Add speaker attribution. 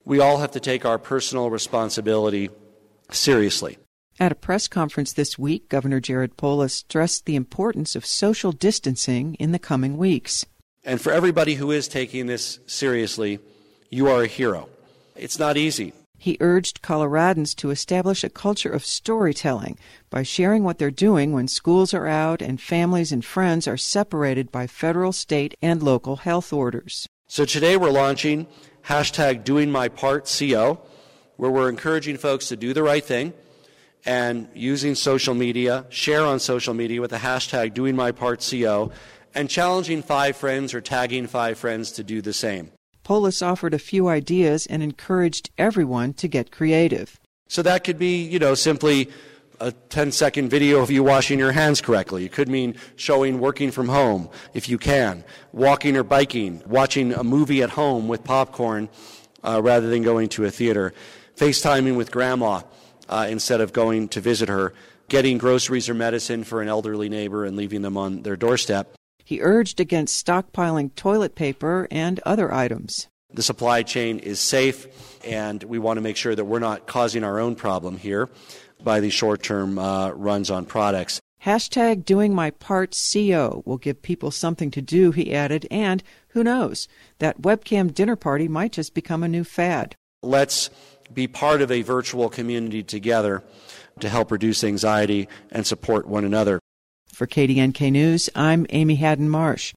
Speaker 1: we all have to take our personal responsibility seriously.
Speaker 2: At a press conference this week, Governor Jared Polis stressed the importance of social distancing in the coming weeks.
Speaker 1: And for everybody who is taking this seriously, you are a hero. It's not easy.
Speaker 2: He urged Coloradans to establish a culture of storytelling by sharing what they're doing when schools are out and families and friends are separated by federal, state, and local health orders.
Speaker 1: So today we're launching #DoingMyPartCO, where we're encouraging folks to do the right thing and using social media, share on social media with the hashtag #DoingMyPartCO, and challenging 5 friends or tagging 5 friends to do the same.
Speaker 2: Polis offered a few ideas and encouraged everyone to get creative.
Speaker 1: So that could be, simply a 10-second video of you washing your hands correctly. It could mean showing working from home, if you can, walking or biking, watching a movie at home with popcorn rather than going to a theater, FaceTiming with grandma instead of going to visit her, getting groceries or medicine for an elderly neighbor and leaving them on their doorstep.
Speaker 2: He urged against stockpiling toilet paper and other items.
Speaker 1: The supply chain is safe, and we want to make sure that we're not causing our own problem here by these short-term runs on products.
Speaker 2: Hashtag #DoingMyPartCO will give people something to do, he added, and who knows, that webcam dinner party might just become a new fad.
Speaker 1: Let's be part of a virtual community together to help reduce anxiety and support one another.
Speaker 2: For KDNK News, I'm Amy Haddon Marsh.